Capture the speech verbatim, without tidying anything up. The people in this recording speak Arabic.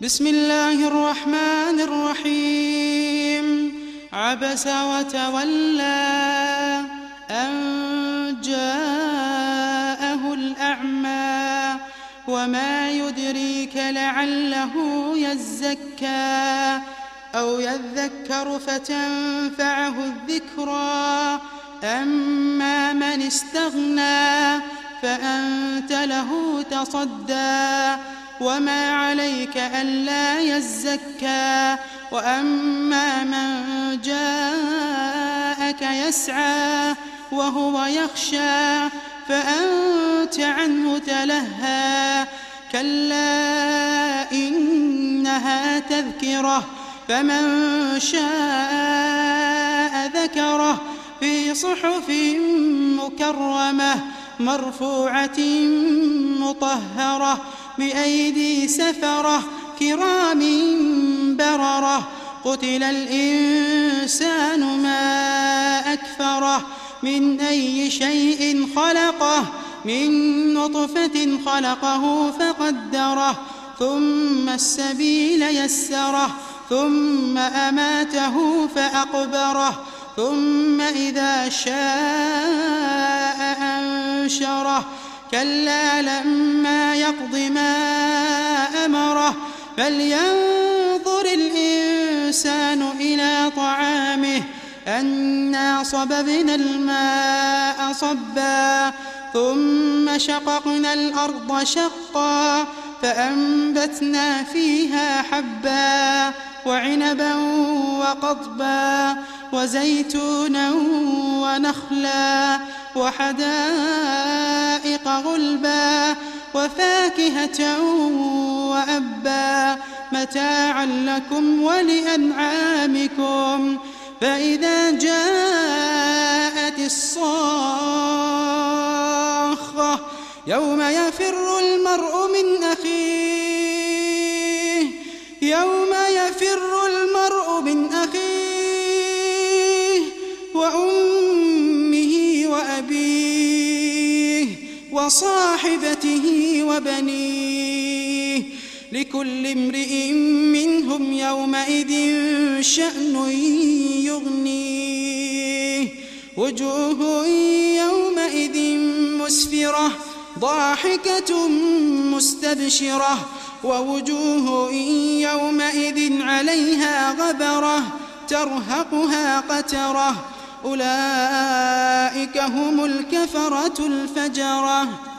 بسم الله الرحمن الرحيم. عبس وتولى أن جاءه الأعمى وما يدريك لعله يزكى أو يذكر فتنفعه الذكرى. أما من استغنى فأنت له تصدى وما عليك ألا يزكى. وأما من جاءك يسعى وهو يخشى فأنت عنه تلهى. كلا إنها تذكرة فمن شاء ذكره في صحف مكرمة مرفوعة مطهرة بأيدي سفرة كرام بررة. قتل الإنسان ما أكفره من أي شيء خلقه من نطفة خلقه فقدره ثم السبيل يسره ثم أماته فأقبره ثم إذا شاء أنشره. كلا لما يقض ما أمره فلينظر الإنسان إلى طعامه أنا صببنا الماء صبا ثم شققنا الأرض شقا فأنبتنا فيها حبا وعنبا وقضبا وزيتونا ونخلا وحدائق غلبا وفاكهة وأبا متاعا لكم ولأنعامكم. فإذا جاءت الصاخة يوم يفر المرء من أخيه يوم يفر المرء من أخيه وأمه وأبيه وصاحبته وبنيه لكل امرئ منهم يومئذ شأن يغنيه. وجوه يومئذ مسفرة ضاحكة مستبشرة ووجوه يومئذ عليها غبرة ترهقها قترة. أولئك هم الكفرة الفجرة.